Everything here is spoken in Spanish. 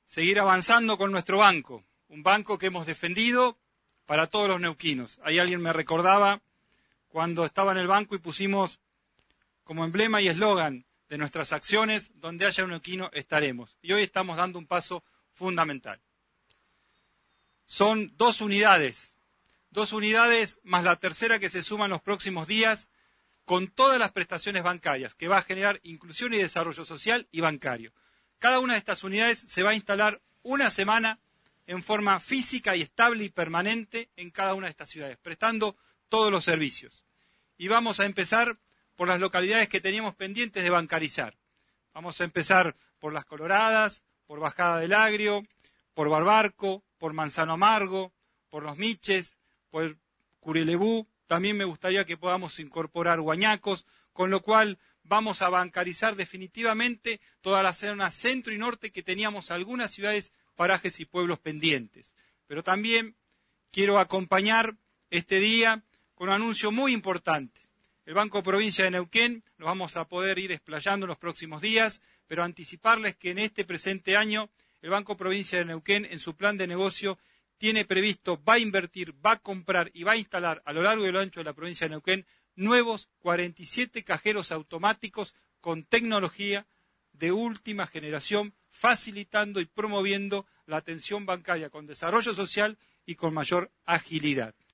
seguir avanzando con nuestro banco, un banco que hemos defendido para todos los neuquinos. Ahí alguien me recordaba cuando estaba en el banco y pusimos como emblema y eslogan de nuestras acciones: donde haya un neuquino estaremos. Y hoy estamos dando un paso fundamental. Son dos unidades más la tercera que se suma en los próximos días, con todas las prestaciones bancarias, que va a generar inclusión y desarrollo social y bancario. Cada una de estas unidades se va a instalar una semana en forma física y estable y permanente en cada una de estas ciudades, prestando todos los servicios. Y vamos a empezar por las localidades que teníamos pendientes de bancarizar. Vamos a empezar por Las Coloradas, por Bajada del Agrio, por Barbarco, por Manzano Amargo, por Los Miches, por Curelebú. También me gustaría que podamos incorporar Guañacos, con lo cual vamos a bancarizar definitivamente toda la zona centro y norte, que teníamos algunas ciudades, parajes y pueblos pendientes. Pero también quiero acompañar este día con un anuncio muy importante. El Banco Provincia de Neuquén, nos vamos a poder ir explayando en los próximos días, pero anticiparles que en este presente año el Banco Provincia de Neuquén, en su plan de negocio, tiene previsto, va a invertir, va a comprar y va a instalar a lo largo y a lo ancho de la provincia de Neuquén nuevos 47 cajeros automáticos con tecnología de última generación, facilitando y promoviendo la atención bancaria con desarrollo social y con mayor agilidad.